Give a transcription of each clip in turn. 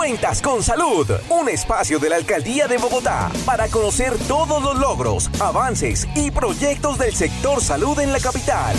Cuentas con Salud, un espacio de la Alcaldía de Bogotá para conocer todos los logros, avances y proyectos del sector salud en la capital.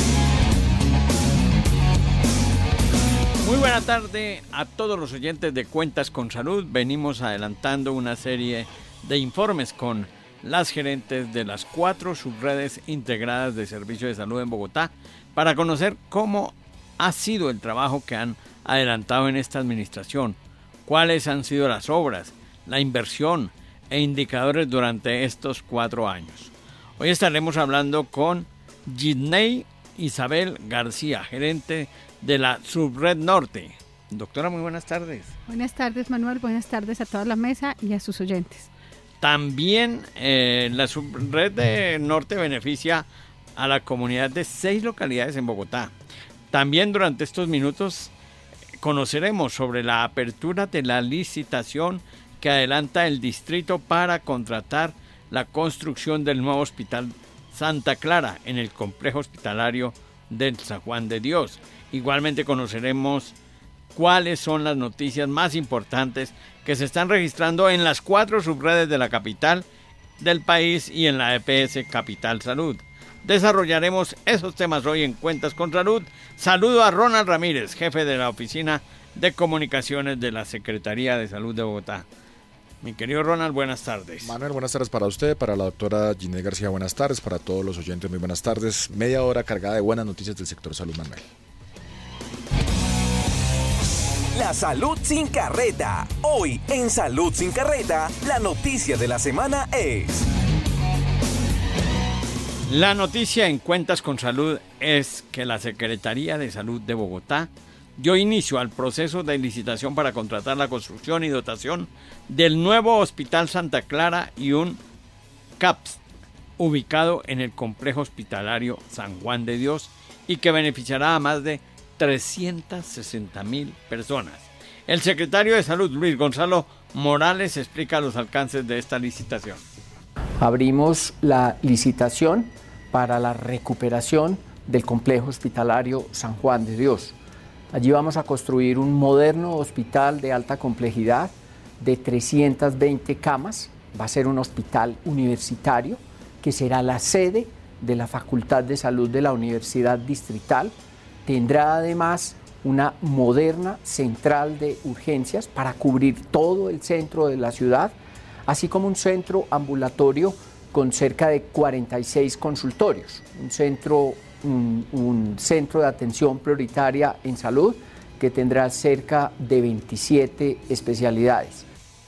Muy buena tarde a todos los oyentes de Cuentas con Salud. Venimos adelantando una serie de informes con las gerentes de las 4 subredes integradas de servicio de salud en Bogotá para conocer cómo ha sido el trabajo que han adelantado en esta administración, cuáles han sido las obras, la inversión e indicadores durante estos 4 años. Hoy estaremos hablando con Gisney Isabel García, gerente de la Subred Norte. Doctora, muy buenas tardes. Buenas tardes, Manuel. Buenas tardes a toda la mesa y a sus oyentes. También la Subred de Norte beneficia a la comunidad de 6 localidades en Bogotá. También durante estos minutos conoceremos sobre la apertura de la licitación que adelanta el distrito para contratar la construcción del nuevo Hospital Santa Clara en el complejo hospitalario del San Juan de Dios. Igualmente conoceremos cuáles son las noticias más importantes que se están registrando en las 4 subredes de la capital del país y en la EPS Capital Salud. Desarrollaremos esos temas hoy en Cuentas con Salud. Saludo a Ronald Ramírez, jefe de la Oficina de Comunicaciones de la Secretaría de Salud de Bogotá. Mi querido Ronald, buenas tardes. Manuel, buenas tardes para usted, para la doctora Gisney García, buenas tardes, para todos los oyentes, muy buenas tardes. Media hora cargada de buenas noticias del sector salud, Manuel. La salud sin carreta. Hoy en Salud sin Carreta, la noticia de la semana es... La noticia en Cuentas con Salud es que la Secretaría de Salud de Bogotá dio inicio al proceso de licitación para contratar la construcción y dotación del nuevo Hospital Santa Clara y un CAPS ubicado en el complejo hospitalario San Juan de Dios y que beneficiará a más de 360,000 personas. El secretario de Salud, Luis Gonzalo Morales, explica los alcances de esta licitación. Abrimos la licitación para la recuperación del complejo hospitalario San Juan de Dios. Allí vamos a construir un moderno hospital de alta complejidad de 320 camas. Va a ser un hospital universitario que será la sede de la Facultad de Salud de la Universidad Distrital. Tendrá además una moderna central de urgencias para cubrir todo el centro de la ciudad, así como un centro ambulatorio con cerca de 46 consultorios, un centro de atención prioritaria en salud que tendrá cerca de 27 especialidades.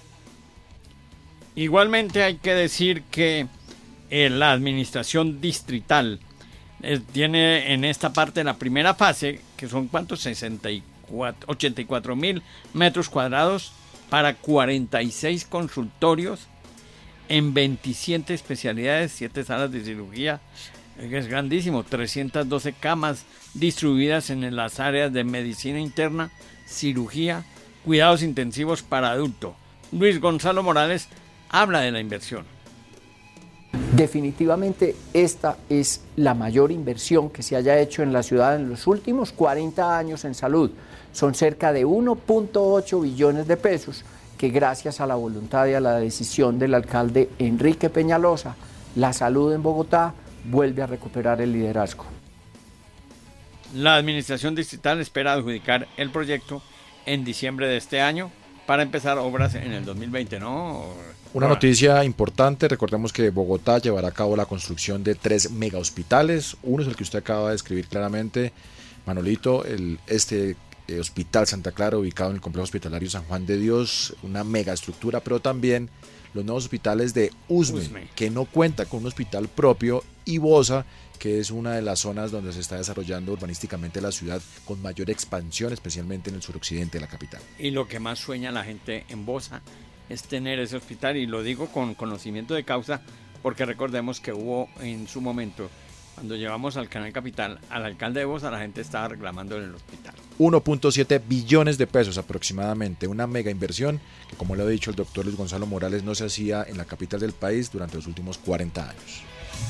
Igualmente hay que decir que la administración distrital tiene en esta parte la primera fase, que son ¿cuántos? 84,000 metros cuadrados para 46 consultorios en 27 especialidades, 7 salas de cirugía, es grandísimo, 312 camas distribuidas en las áreas de medicina interna, cirugía, cuidados intensivos para adulto. Luis Gonzalo Morales habla de la inversión. Definitivamente esta es la mayor inversión que se haya hecho en la ciudad en los últimos 40 años en salud. Son cerca de 1.8 billones de pesos que gracias a la voluntad y a la decisión del alcalde Enrique Peñalosa, la salud en Bogotá vuelve a recuperar el liderazgo. La administración distrital espera adjudicar el proyecto en diciembre de este año para empezar obras en el 2020, ¿no? Una noticia importante, recordemos que Bogotá llevará a cabo la construcción de 3 megahospitales. Uno es el que usted acaba de describir claramente, Manolito, Hospital Santa Clara, ubicado en el complejo hospitalario San Juan de Dios, una megaestructura, pero también los nuevos hospitales de Usme, que no cuenta con un hospital propio, y Bosa, que es una de las zonas donde se está desarrollando urbanísticamente la ciudad con mayor expansión, especialmente en el suroccidente de la capital. Y lo que más sueña la gente en Bosa es tener ese hospital, y lo digo con conocimiento de causa, porque recordemos que hubo en su momento, cuando llevamos al Canal Capital, al alcalde de Bosa, la gente estaba reclamando en el hospital. 1.7 billones de pesos aproximadamente, una mega inversión que, como le ha dicho el doctor Luis Gonzalo Morales, no se hacía en la capital del país durante los últimos 40 años.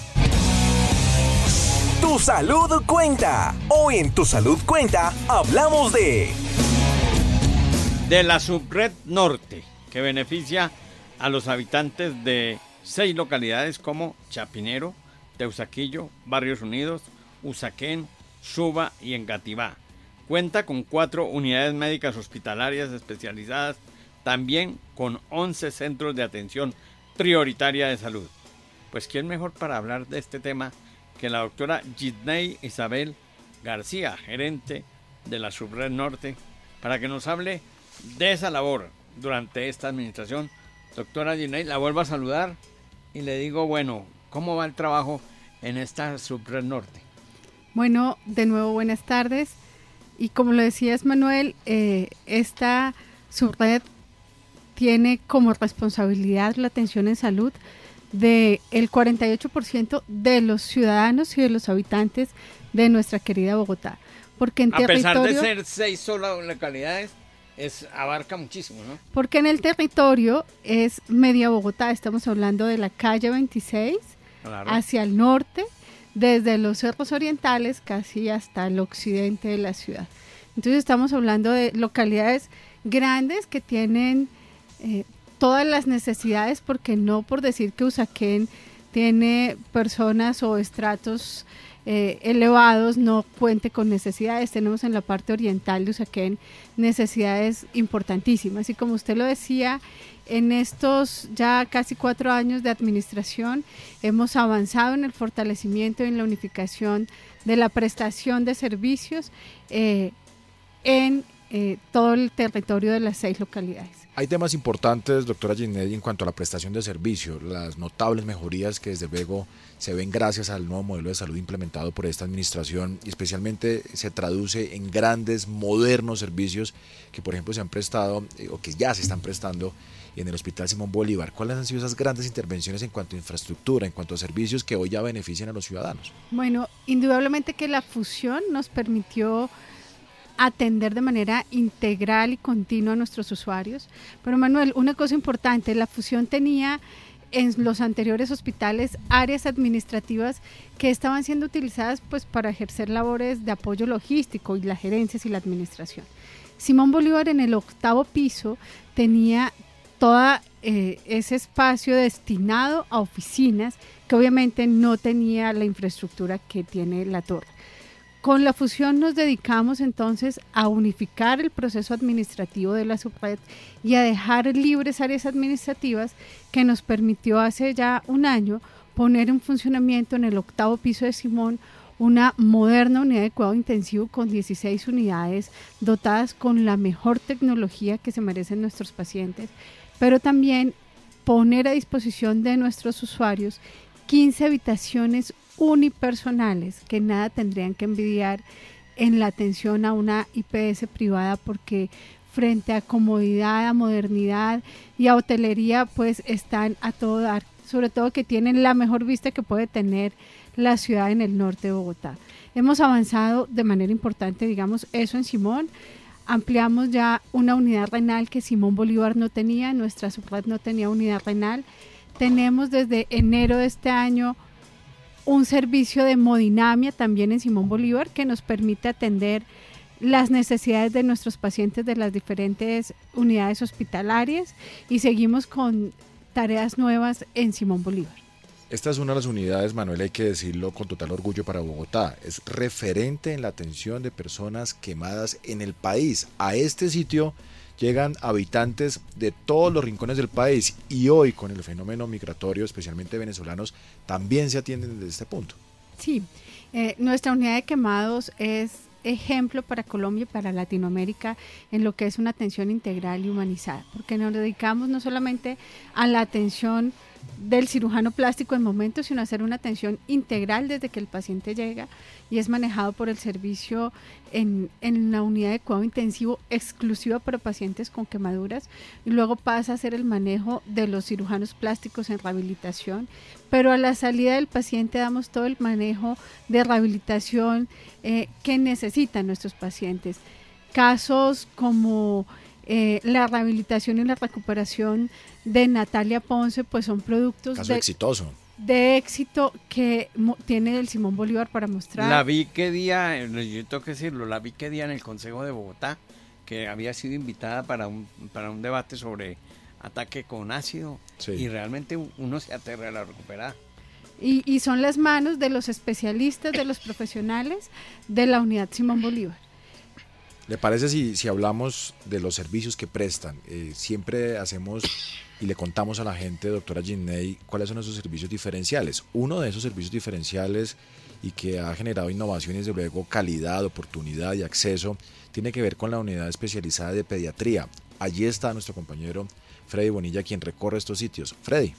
Tu salud cuenta. Hoy en Tu Salud Cuenta hablamos de de la subred norte, que beneficia a los habitantes de 6 localidades como Chapinero, Teusaquillo, Barrios Unidos, Usaquén, Suba y Engativá. Cuenta con 4 unidades médicas hospitalarias especializadas, también con 11 centros de atención prioritaria de salud. Pues quién mejor para hablar de este tema que la doctora Gidney Isabel García, gerente de la subred norte, para que nos hable de esa labor durante esta administración. Doctora Gidney, la vuelvo a saludar y le digo, bueno, ¿cómo va el trabajo en esta subred norte? Bueno, de nuevo buenas tardes. Y como lo decías, Manuel, esta subred tiene como responsabilidad la atención en salud del 48% de los ciudadanos y de los habitantes de nuestra querida Bogotá. Porque en pesar de ser 6 solo localidades, abarca muchísimo, ¿no? Porque en el territorio es media Bogotá, estamos hablando de la calle 26, claro, hacia el norte, desde los cerros orientales casi hasta el occidente de la ciudad. Entonces estamos hablando de localidades grandes que tienen todas las necesidades, porque no por decir que Usaquén tiene personas o estratos elevados, no cuente con necesidades. Tenemos en la parte oriental de Usaquén necesidades importantísimas, y como usted lo decía, en estos ya casi 4 años de administración hemos avanzado en el fortalecimiento y en la unificación de la prestación de servicios en todo el territorio de las 6 localidades. Hay temas importantes, doctora Gidney, en cuanto a la prestación de servicio, las notables mejorías que desde luego se ven gracias al nuevo modelo de salud implementado por esta administración, y especialmente se traduce en grandes, modernos servicios que por ejemplo se han prestado o que ya se están prestando en el Hospital Simón Bolívar. ¿Cuáles han sido esas grandes intervenciones en cuanto a infraestructura, en cuanto a servicios que hoy ya benefician a los ciudadanos? Bueno, indudablemente que la fusión nos permitió atender de manera integral y continua a nuestros usuarios. Pero Manuel, una cosa importante, la fusión tenía en los anteriores hospitales áreas administrativas que estaban siendo utilizadas pues para ejercer labores de apoyo logístico y las gerencias y la administración. Simón Bolívar en el 8º piso tenía todo ese espacio destinado a oficinas que obviamente no tenía la infraestructura que tiene la torre. Con la fusión nos dedicamos entonces a unificar el proceso administrativo de la subred y a dejar libres áreas administrativas, que nos permitió hace ya un año poner en funcionamiento en el 8º piso de Simón una moderna unidad de cuidado intensivo con 16 unidades dotadas con la mejor tecnología que se merecen nuestros pacientes, pero también poner a disposición de nuestros usuarios 15 habitaciones unipersonales que nada tendrían que envidiar en la atención a una IPS privada, porque frente a comodidad, a modernidad y a hotelería pues están a todo dar, sobre todo que tienen la mejor vista que puede tener la ciudad en el norte de Bogotá. Hemos avanzado de manera importante, digamos, eso en Simón. Ampliamos ya una unidad renal que Simón Bolívar no tenía, nuestra subred no tenía unidad renal. Tenemos desde enero de este año un servicio de hemodinamia también en Simón Bolívar que nos permite atender las necesidades de nuestros pacientes de las diferentes unidades hospitalarias, y seguimos con tareas nuevas en Simón Bolívar. Esta es una de las unidades, Manuel, hay que decirlo con total orgullo para Bogotá. Es referente en la atención de personas quemadas en el país. A este sitio llegan habitantes de todos los rincones del país, y hoy con el fenómeno migratorio, especialmente venezolanos, también se atienden desde este punto. Sí, nuestra unidad de quemados es ejemplo para Colombia y para Latinoamérica en lo que es una atención integral y humanizada, porque nos dedicamos no solamente a la atención del cirujano plástico en momentos, sino hacer una atención integral desde que el paciente llega y es manejado por el servicio en la unidad de cuidado intensivo exclusiva para pacientes con quemaduras, y luego pasa a hacer el manejo de los cirujanos plásticos en rehabilitación, pero a la salida del paciente damos todo el manejo de rehabilitación que necesitan nuestros pacientes. Casos como la rehabilitación y la recuperación de Natalia Ponce, pues son productos exitoso de éxito que tiene el Simón Bolívar para mostrar. La vi que día, yo tengo que decirlo, la vi que día en el Consejo de Bogotá, que había sido invitada para un debate sobre ataque con ácido, Sí. y realmente uno se aterra a la recuperada. Y son las manos de los especialistas, de los profesionales de la unidad Simón Bolívar. ¿Le parece si hablamos de los servicios que prestan? Siempre hacemos y le contamos a la gente, doctora Ginney, cuáles son esos servicios diferenciales. Uno de esos servicios diferenciales y que ha generado innovación y desde luego calidad, oportunidad y acceso, tiene que ver con la unidad especializada de pediatría. Allí está nuestro compañero Freddy Bonilla, quien recorre estos sitios. Freddy.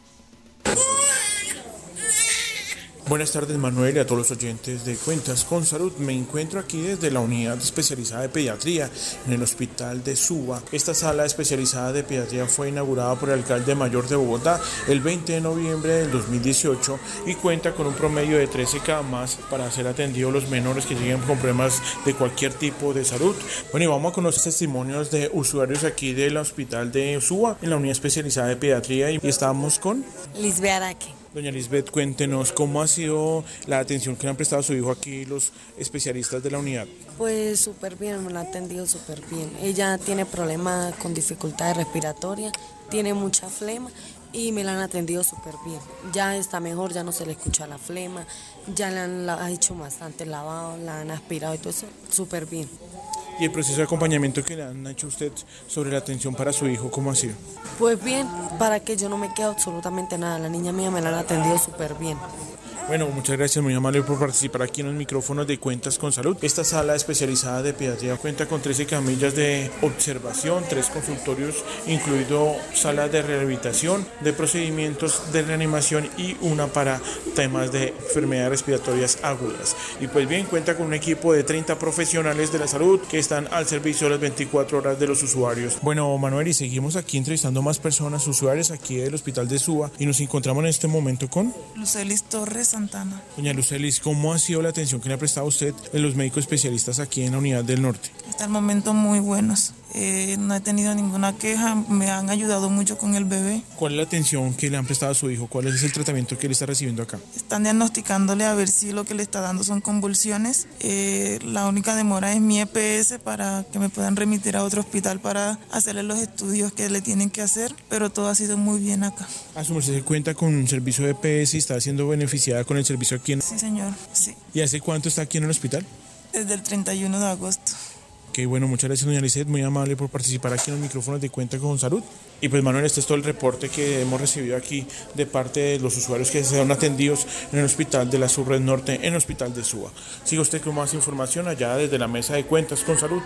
Buenas tardes, Manuel, y a todos los oyentes de Cuentas con Salud. Me encuentro aquí desde la unidad especializada de pediatría en el hospital de Suba. Esta sala especializada de pediatría fue inaugurada por el alcalde mayor de Bogotá el 20 de noviembre del 2018 y cuenta con un promedio de 13 camas para ser atendidos los menores que lleguen con problemas de cualquier tipo de salud. Bueno, y vamos a conocer testimonios de usuarios aquí del hospital de Suba en la unidad especializada de pediatría y estamos con Lisbeth Araque. Doña Lisbeth, cuéntenos cómo ha sido la atención que le han prestado a su hijo aquí los especialistas de la unidad. Pues súper bien, me la ha atendido súper bien. Ella tiene problemas con dificultades respiratorias, tiene mucha flema y me la han atendido súper bien. Ya está mejor, ya no se le escucha la flema, ya la ha hecho bastante lavado, la han aspirado y todo eso, súper bien. ¿Y el proceso de acompañamiento que le han hecho a usted sobre la atención para su hijo, cómo ha sido? Pues bien, para que yo no me quede absolutamente nada, la niña mía me la han atendido súper bien. Bueno, muchas gracias, muy amable por participar aquí en los micrófonos de Cuentas con Salud. Esta sala especializada de pediatría cuenta con 13 camillas de observación, 3 consultorios, incluido sala de rehabilitación, de procedimientos de reanimación y una para temas de enfermedades respiratorias agudas. Y pues bien, cuenta con un equipo de 30 profesionales de la salud que están al servicio de las 24 horas de los usuarios. Bueno, Manuel, y seguimos aquí entrevistando más personas, usuarios aquí del Hospital de Suba, y nos encontramos en este momento con Lucelis Torres Santana. Doña Lucelis, ¿cómo ha sido la atención que le ha prestado usted de los médicos especialistas aquí en la Unidad del Norte? Hasta el momento muy buenos. No he tenido ninguna queja, me han ayudado mucho con el bebé. ¿Cuál es la atención que le han prestado a su hijo? ¿Cuál es el tratamiento que él está recibiendo acá? Están diagnosticándole a ver si lo que le está dando son convulsiones. La única demora es mi EPS para que me puedan remitir a otro hospital para hacerle los estudios que le tienen que hacer, pero todo ha sido muy bien acá. ¿A su merced se cuenta con un servicio de EPS y está siendo beneficiada con el servicio aquí en... Sí, señor, sí. ¿Y hace cuánto está aquí en el hospital? Desde el 31 de agosto. Ok, bueno, muchas gracias, doña Lisette, muy amable por participar aquí en los micrófonos de Cuenta con Salud. Y pues, Manuel, este es todo el reporte que hemos recibido aquí de parte de los usuarios que se han atendidos en el hospital de la Subred Norte, en el hospital de Suba. Siga usted con más información allá desde la mesa de Cuentas con Salud.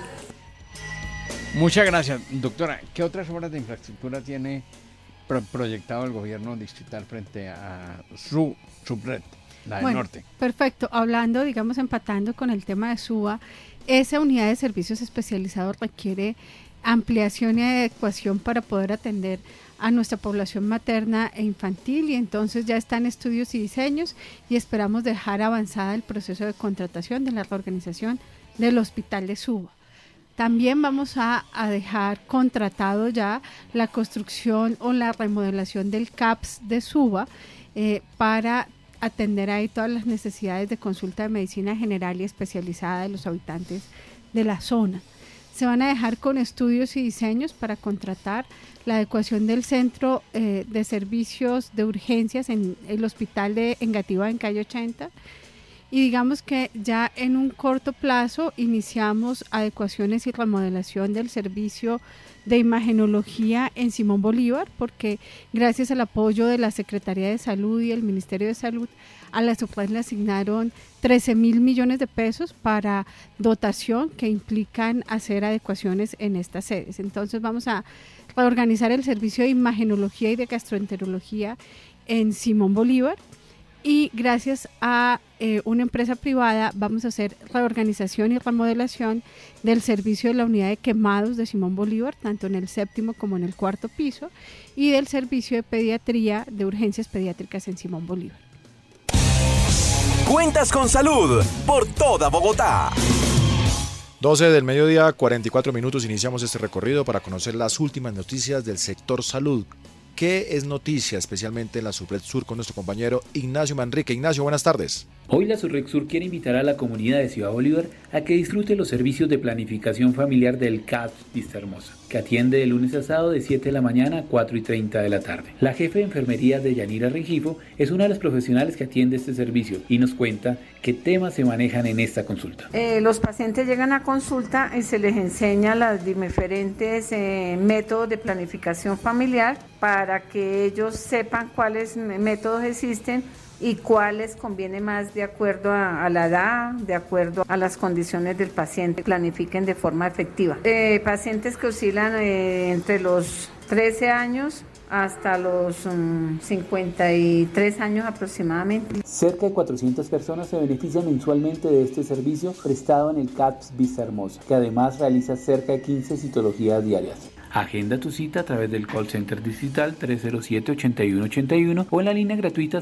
Muchas gracias, doctora. ¿Qué otras obras de infraestructura tiene proyectado el gobierno distrital frente a su subred, la del norte? Perfecto. Hablando, digamos, empatando con el tema de Suba, esa unidad de servicios especializados requiere ampliación y adecuación para poder atender a nuestra población materna e infantil, y entonces ya están estudios y diseños y esperamos dejar avanzada el proceso de contratación de la reorganización del hospital de Suba. También vamos a dejar contratado ya la construcción o la remodelación del CAPS de Suba para atender ahí todas las necesidades de consulta de medicina general y especializada de los habitantes de la zona. Se van a dejar con estudios y diseños para contratar la adecuación del centro de servicios de urgencias en el hospital de Engativá, en calle 80. Y digamos que ya en un corto plazo iniciamos adecuaciones y remodelación del servicio de imagenología en Simón Bolívar, porque gracias al apoyo de la Secretaría de Salud y el Ministerio de Salud, a la SUPRED le asignaron 13.000 millones de pesos para dotación que implican hacer adecuaciones en estas sedes. Entonces vamos a reorganizar el servicio de imagenología y de gastroenterología en Simón Bolívar, y gracias a una empresa privada vamos a hacer reorganización y remodelación del servicio de la unidad de quemados de Simón Bolívar, tanto en el 7º como en el 4º piso, y del servicio de pediatría de urgencias pediátricas en Simón Bolívar. Cuentas con Salud por toda Bogotá. 12 del mediodía, 44 minutos, iniciamos este recorrido para conocer las últimas noticias del sector salud. ¿Qué es noticia, especialmente en la Subred Sur, con nuestro compañero Ignacio Manrique? Ignacio, buenas tardes. Hoy la Surrexur quiere invitar a la comunidad de Ciudad Bolívar a que disfrute los servicios de planificación familiar del CAPS Vistahermosa, que atiende de lunes a sábado de 7 de la mañana a 4:30 de la tarde. La jefe de enfermería de Yanira Rengifo es una de las profesionales que atiende este servicio y nos cuenta qué temas se manejan en esta consulta. Los pacientes llegan a consulta y se les enseña los diferentes métodos de planificación familiar para que ellos sepan cuáles métodos existen y cuáles conviene más de acuerdo a la edad, de acuerdo a las condiciones del paciente, planifiquen de forma efectiva. Pacientes que oscilan entre los 13 años hasta los 53 años aproximadamente. Cerca de 400 personas se benefician mensualmente de este servicio prestado en el CAPS Vistahermosa, que además realiza cerca de 15 citologías diarias. Agenda tu cita a través del call center digital 307-8181 o en la línea gratuita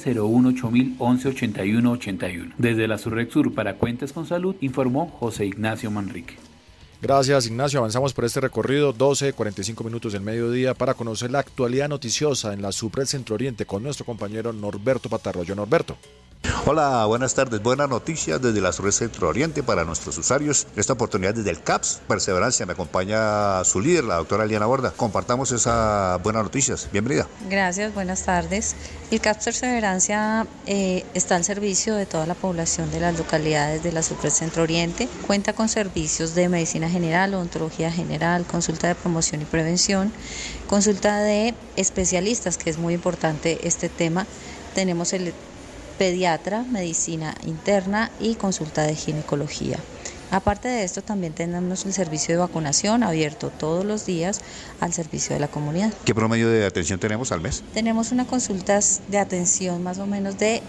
018-1181-81. Desde la Surrexur para Cuentas con Salud, informó José Ignacio Manrique. Gracias, Ignacio. Avanzamos por este recorrido, 12:45 minutos del mediodía, para conocer la actualidad noticiosa en la Subred Centro Oriente con nuestro compañero Norberto Patarroyo. Norberto. Hola, buenas tardes. Buenas noticias desde la Subred Centro Oriente para nuestros usuarios. Esta oportunidad desde el CAPS Perseverancia. Me acompaña su líder, la doctora Eliana Borda. Compartamos esas buenas noticias. Bienvenida. Gracias, buenas tardes. El CAPS Perseverancia está al servicio de toda la población de las localidades de la Subred Centro Oriente. Cuenta con servicios de medicina general, odontología general, consulta de promoción y prevención, consulta de especialistas, que es muy importante este tema. Tenemos el pediatra, medicina interna y consulta de ginecología. Aparte de esto, también tenemos el servicio de vacunación abierto todos los días al servicio de la comunidad. ¿Qué promedio de atención tenemos al mes? Tenemos unas consultas de atención más o menos de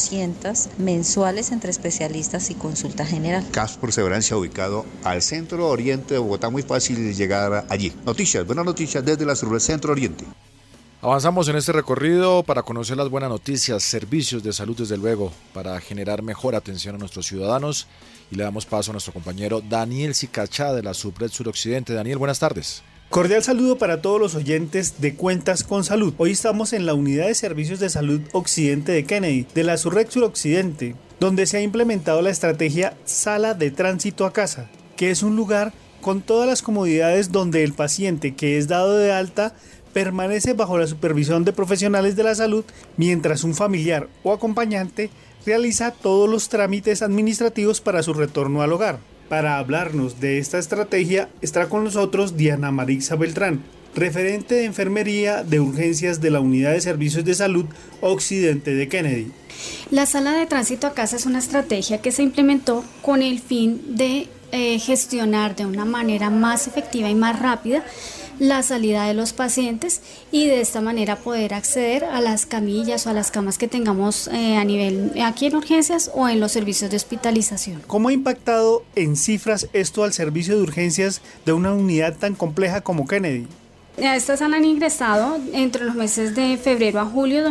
800 mensuales entre especialistas y consulta general. CAPS Perseverancia, ubicado al centro oriente de Bogotá, muy fácil llegar allí. Noticias, buenas noticias desde la Subred Centro Oriente. Avanzamos en este recorrido para conocer las buenas noticias, servicios de salud desde luego, para generar mejor atención a nuestros ciudadanos, y le damos paso a nuestro compañero Daniel Sicachá de la Subred Suroccidente. Daniel, buenas tardes. Cordial saludo para todos los oyentes de Cuentas con Salud. Hoy estamos en la Unidad de Servicios de Salud Occidente de Kennedy, de la Subred Suroccidente, donde se ha implementado la estrategia Sala de Tránsito a Casa, que es un lugar con todas las comodidades donde el paciente que es dado de alta permanece bajo la supervisión de profesionales de la salud, mientras un familiar o acompañante realiza todos los trámites administrativos para su retorno al hogar. Para hablarnos de esta estrategia está con nosotros Diana Marixa Beltrán, referente de enfermería de urgencias de la Unidad de Servicios de Salud Occidente de Kennedy. La sala de tránsito a casa es una estrategia que se implementó con el fin de gestionar de una manera más efectiva y más rápida la salida de los pacientes y de esta manera poder acceder a las camillas o a las camas que tengamos a nivel aquí en urgencias o en los servicios de hospitalización. ¿Cómo ha impactado en cifras esto al servicio de urgencias de una unidad tan compleja como Kennedy? A esta sala han ingresado entre los meses de febrero a julio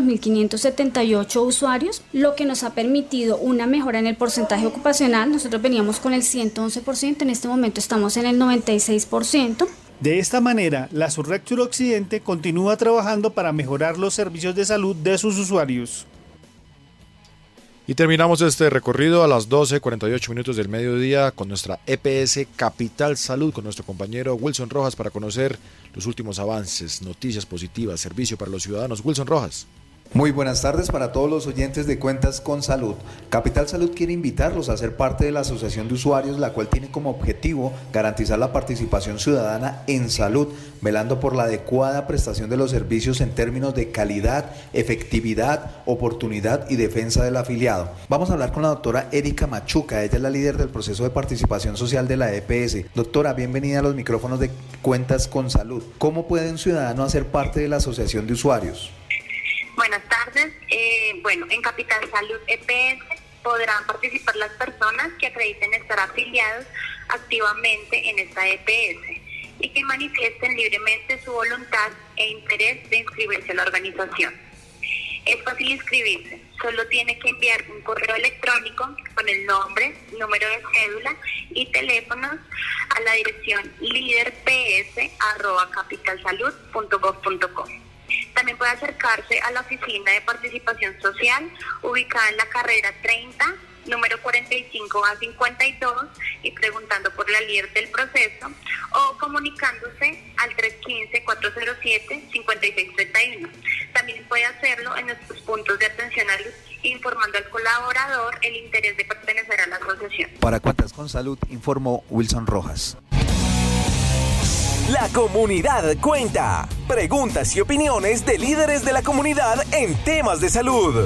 2.578 usuarios, lo que nos ha permitido una mejora en el porcentaje ocupacional. Nosotros veníamos con el 111%, en este momento estamos en el 96%. De esta manera, la Subred Suroccidente continúa trabajando para mejorar los servicios de salud de sus usuarios. Y terminamos este recorrido a las 12:48 minutos del mediodía con nuestra EPS Capital Salud, con nuestro compañero Wilson Rojas, para conocer los últimos avances, noticias positivas, servicio para los ciudadanos. Wilson Rojas. Muy buenas tardes para todos los oyentes de Cuentas con Salud. Capital Salud quiere invitarlos a ser parte de la Asociación de Usuarios, la cual tiene como objetivo garantizar la participación ciudadana en salud, velando por la adecuada prestación de los servicios en términos de calidad, efectividad, oportunidad y defensa del afiliado. Vamos a hablar con la doctora Erika Machuca, ella es la líder del proceso de participación social de la EPS. Doctora, bienvenida a los micrófonos de Cuentas con Salud. ¿Cómo puede un ciudadano hacer parte de la Asociación de Usuarios? Buenas tardes. En Capital Salud EPS podrán participar las personas que acrediten estar afiliados activamente en esta EPS y que manifiesten libremente su voluntad e interés de inscribirse a la organización. Es fácil inscribirse, solo tiene que enviar un correo electrónico con el nombre, número de cédula y teléfonos a la dirección liderps@capitalsalud.gov.co. También puede acercarse a la oficina de participación social ubicada en la carrera 30, número 45A52 y preguntando por la líder del proceso o comunicándose al 315-407-5631. También puede hacerlo en nuestros puntos de atención a luz, informando al colaborador el interés de pertenecer a la asociación. Para Cuentas con Salud, informó Wilson Rojas. La comunidad cuenta. Preguntas y opiniones de líderes de la comunidad en temas de salud.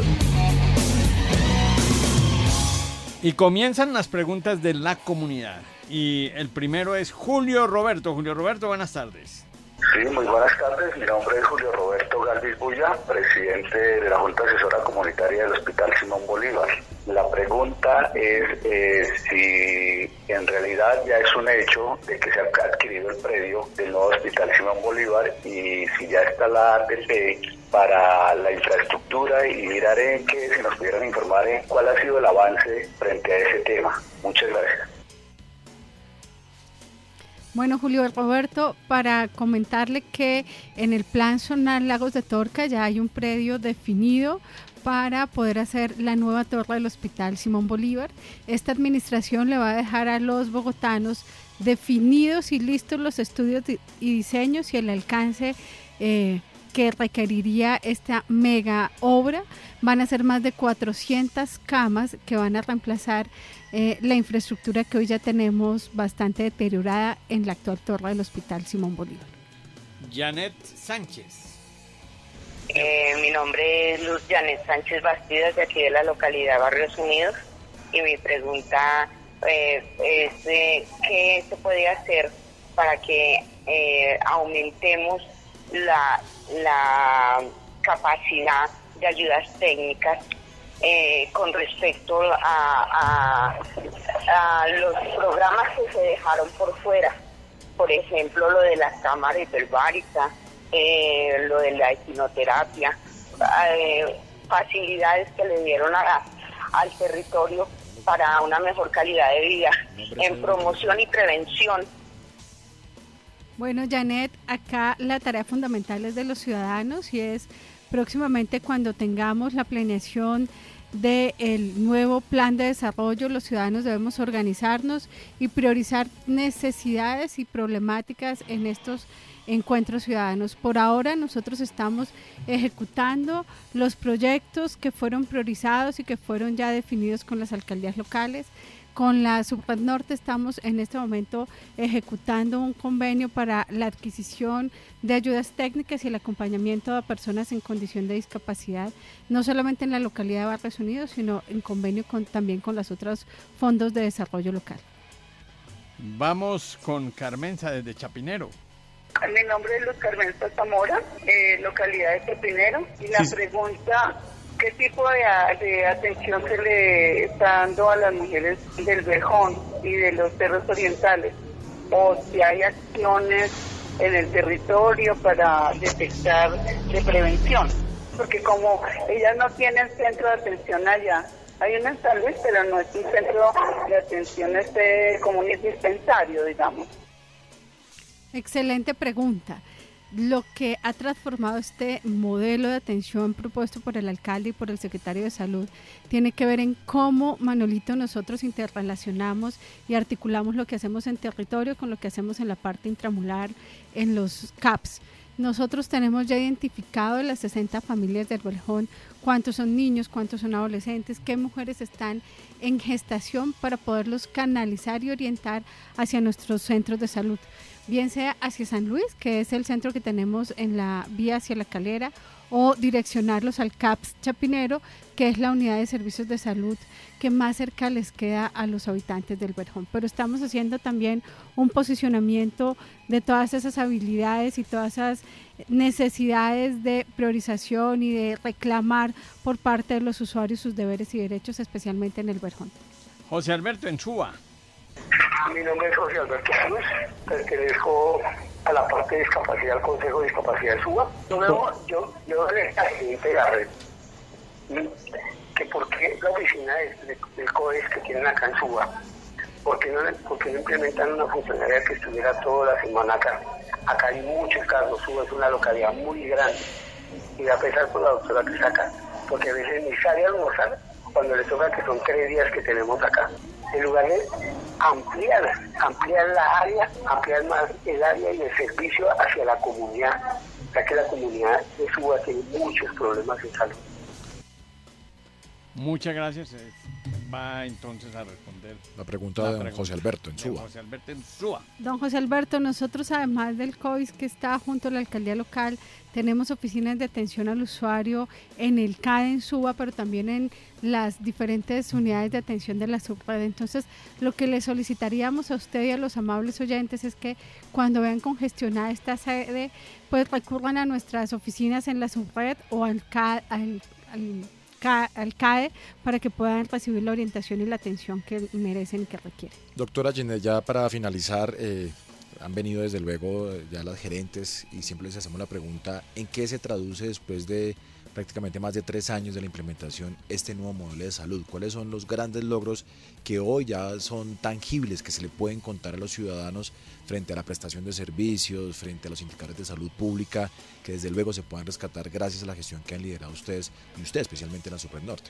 Y comienzan las preguntas de la comunidad. Y el primero es Julio Roberto. Julio Roberto, buenas tardes. Sí, muy buenas tardes. Mi nombre es Julio Roberto Galvis Bulla, presidente de la Junta Asesora Comunitaria del Hospital Simón Bolívar. La pregunta es si en realidad ya es un hecho de que se ha adquirido el predio del nuevo Hospital Simón Bolívar y si ya está la ATP para la infraestructura y mirar en que si nos pudieran informar en cuál ha sido el avance frente a ese tema. Muchas gracias. Bueno, Julio Roberto, para comentarle que en el Plan Zonal Lagos de Torca ya hay un predio definido para poder hacer la nueva torre del Hospital Simón Bolívar. Esta administración le va a dejar a los bogotanos definidos y listos los estudios y diseños y el alcance que requeriría esta mega obra. Van a ser más de 400 camas que van a reemplazar la infraestructura que hoy ya tenemos bastante deteriorada en la actual torre del Hospital Simón Bolívar. Janet Sánchez. Mi nombre es Luz Janet Sánchez Bastidas, de aquí de la localidad Barrios Unidos, y mi pregunta es ¿qué se puede hacer para que aumentemos la capacidad de ayudas técnicas con respecto a los programas que se dejaron por fuera? Por ejemplo, lo de las cámaras hiperbáricas, lo de la equinoterapia, facilidades que le dieron al territorio para una mejor calidad de vida en promoción y prevención. Bueno, Janet, acá la tarea fundamental es de los ciudadanos y es próximamente cuando tengamos la planeación del nuevo plan de desarrollo, los ciudadanos debemos organizarnos y priorizar necesidades y problemáticas en estos encuentros ciudadanos. Por ahora nosotros estamos ejecutando los proyectos que fueron priorizados y que fueron ya definidos con las alcaldías locales. Con la Subred Norte estamos en este momento ejecutando un convenio para la adquisición de ayudas técnicas y el acompañamiento a personas en condición de discapacidad, no solamente en la localidad de Barrios Unidos, sino en convenio también con los otros fondos de desarrollo local. Vamos con Carmenza desde Chapinero. Mi nombre es Luz Carmenza Zamora, localidad de Chapinero, y la pregunta... ¿Qué tipo de atención se le está dando a las mujeres del Verjón y de los cerros orientales? ¿O si hay acciones en el territorio para detectar de prevención? Porque como ellas no tienen centro de atención allá, hay uno en San Luis, pero no es un centro de atención como un dispensario, digamos. Excelente pregunta. Lo que ha transformado este modelo de atención propuesto por el alcalde y por el secretario de Salud tiene que ver en cómo, Manolito, nosotros interrelacionamos y articulamos lo que hacemos en territorio con lo que hacemos en la parte intramural, en los CAPS. Nosotros tenemos ya identificado en las 60 familias del Verjón cuántos son niños, cuántos son adolescentes, qué mujeres están en gestación para poderlos canalizar y orientar hacia nuestros centros de salud, bien sea hacia San Luis, que es el centro que tenemos en la vía hacia La Calera, o direccionarlos al CAPS Chapinero, que es la unidad de servicios de salud que más cerca les queda a los habitantes del Verjón. Pero estamos haciendo también un posicionamiento de todas esas habilidades y todas esas necesidades de priorización y de reclamar por parte de los usuarios sus deberes y derechos, especialmente en el Verjón. José Alberto Ensúa. Mi nombre es José Alberto Cruz, pertenezco a la parte de discapacidad, al Consejo de Discapacidad de Suba. Yo le dije a la red que por qué la oficina del COES que tienen acá en Suba, ¿por qué no implementan una funcionaria que estuviera toda la semana acá? Acá hay muchos casos, Suba es una localidad muy grande y da pesar por la doctora que está acá, porque a veces ni sale a almorzar cuando le toca, que son 3 días que tenemos acá. En lugar de ampliar la área, ampliar más el área y el servicio hacia la comunidad, ya que la comunidad de Suba tiene muchos problemas en salud. Muchas gracias. Va entonces a responder la pregunta de don José Alberto en Suba. Don José Alberto, nosotros además del COIS que está junto a la alcaldía local, tenemos oficinas de atención al usuario en el CADE en Suba, pero también en las diferentes unidades de atención de la subred. Entonces, lo que le solicitaríamos a usted y a los amables oyentes es que cuando vean congestionada esta sede, pues recurran a nuestras oficinas en la subred o al CADE, para que puedan recibir la orientación y la atención que merecen y que requieren. Doctora Ginette, ya para finalizar, han venido desde luego ya las gerentes y siempre les hacemos la pregunta, ¿en qué se traduce después de prácticamente más de 3 años de la implementación este nuevo modelo de salud? ¿Cuáles son los grandes logros que hoy ya son tangibles, que se le pueden contar a los ciudadanos frente a la prestación de servicios, frente a los indicadores de salud pública, que desde luego se puedan rescatar gracias a la gestión que han liderado ustedes, y usted especialmente en la Subred Norte?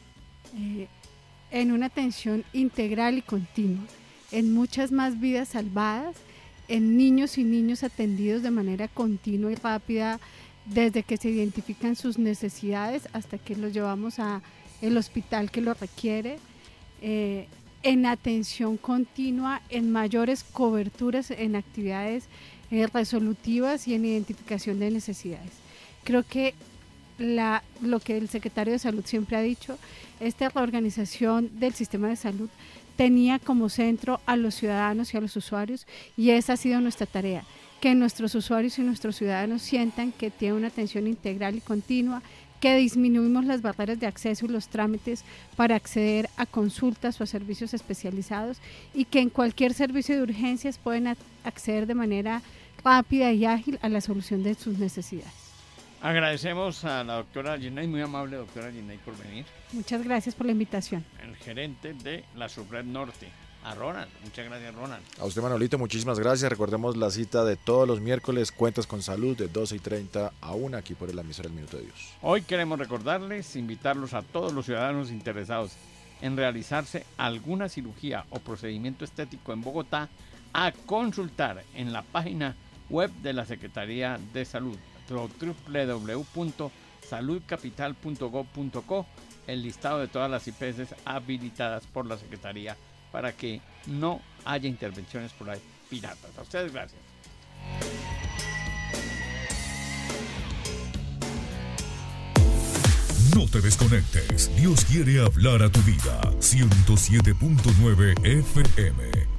En una atención integral y continua, en muchas más vidas salvadas, en niños y niños atendidos de manera continua y rápida, desde que se identifican sus necesidades hasta que los llevamos a el hospital que lo requiere, en atención continua, en mayores coberturas, en actividades resolutivas y en identificación de necesidades. Creo que lo que el secretario de Salud siempre ha dicho, esta reorganización del sistema de salud tenía como centro a los ciudadanos y a los usuarios, y esa ha sido nuestra tarea, que nuestros usuarios y nuestros ciudadanos sientan que tienen una atención integral y continua, que disminuimos las barreras de acceso y los trámites para acceder a consultas o a servicios especializados, y que en cualquier servicio de urgencias pueden acceder de manera rápida y ágil a la solución de sus necesidades. Agradecemos a la doctora Ginette, muy amable doctora Ginette, por venir. Muchas gracias por la invitación. El gerente de la Subred Norte. A Ronald, muchas gracias Ronald. A usted Manolito, muchísimas gracias. Recordemos la cita de todos los miércoles, Cuentas con Salud, de 12:30 a 1, aquí por la emisora El Minuto de Dios. Hoy queremos recordarles, invitarlos a todos los ciudadanos interesados en realizarse alguna cirugía o procedimiento estético en Bogotá a consultar en la página web de la Secretaría de Salud, www.saludcapital.gov.co, el listado de todas las IPS habilitadas por la Secretaría para que no haya intervenciones por ahí piratas. A ustedes gracias. No te desconectes, Dios quiere hablar a tu vida. 107.9 FM